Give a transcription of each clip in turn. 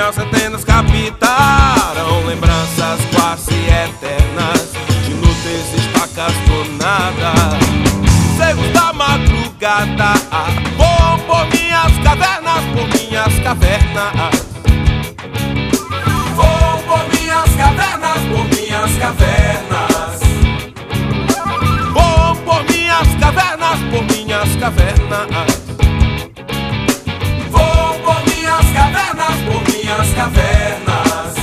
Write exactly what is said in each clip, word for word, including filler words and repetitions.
Minhas antenas captaram lembranças quase eternas de inúteis estacas do nada. Cegos da madrugada vou por minhas cavernas, por minhas cavernas. Vou por minhas cavernas, por minhas cavernas. Vou por minhas cavernas, por minhas cavernas. Vou por minhas cavernas, por minhas cavernas.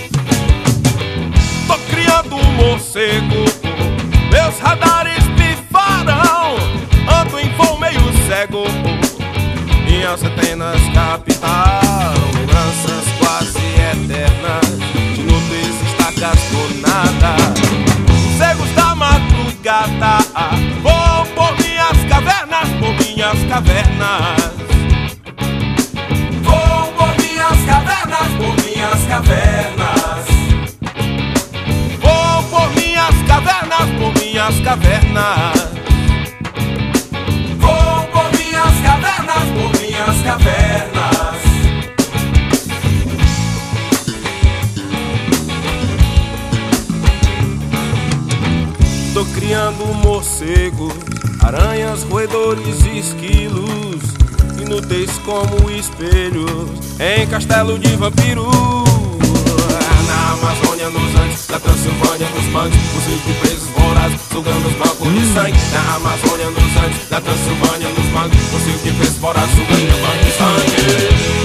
Tô criando um morcego, meus radares pifaram. Ando em voo meio cego, minhas antenas captaram lembranças quase eternas de inúteis estacas do nada. Cegos da madrugada vou por minhas cavernas, por minhas cavernas. Vou por minhas cavernas, por minhas cavernas. Vou por minhas cavernas, por minhas cavernas. Vou por minhas cavernas, por minhas cavernas. Tô criando um morcego, aranhas, roedores e esquilos, inúteis como espelhos em castelo de vampiro. Na Amazônia, nos Andes, na Transilvânia, nos mangues, fuzil de presos vorazes, sugando os bancos de sangue. Na Amazônia, nos Andes, na Transilvânia, nos mangues, fuzil de presos vorazes, sugando os bancos de sangue.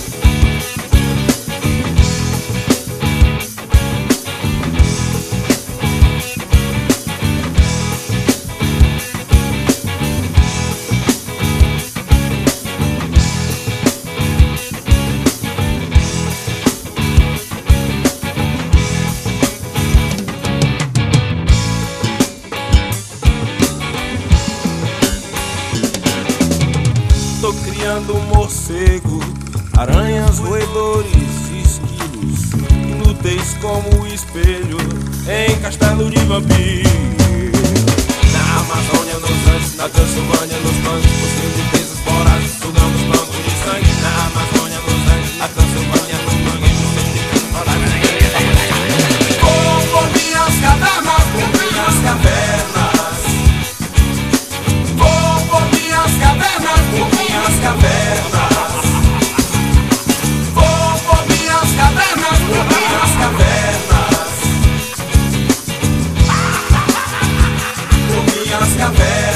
Tô criando um morcego, aranhas, roedores e esquilos, inúteis como espelho em castelo de vampiro. Na Amazônia, nos Andes, na Transilvânia, nos mangues, fuzil de presos vorazes, sugando os bancos de sangue. Na Amazônia, nos Andes, na Transilvânia, nos mangues, fuzil de presos vorazes. Vou por minhas cavernas, por minhas cavernas. Vou por minhas cavernas, por minhas cavernas. Vou por minhas cavernas, por minhas cavernas. Por minhas cavernas.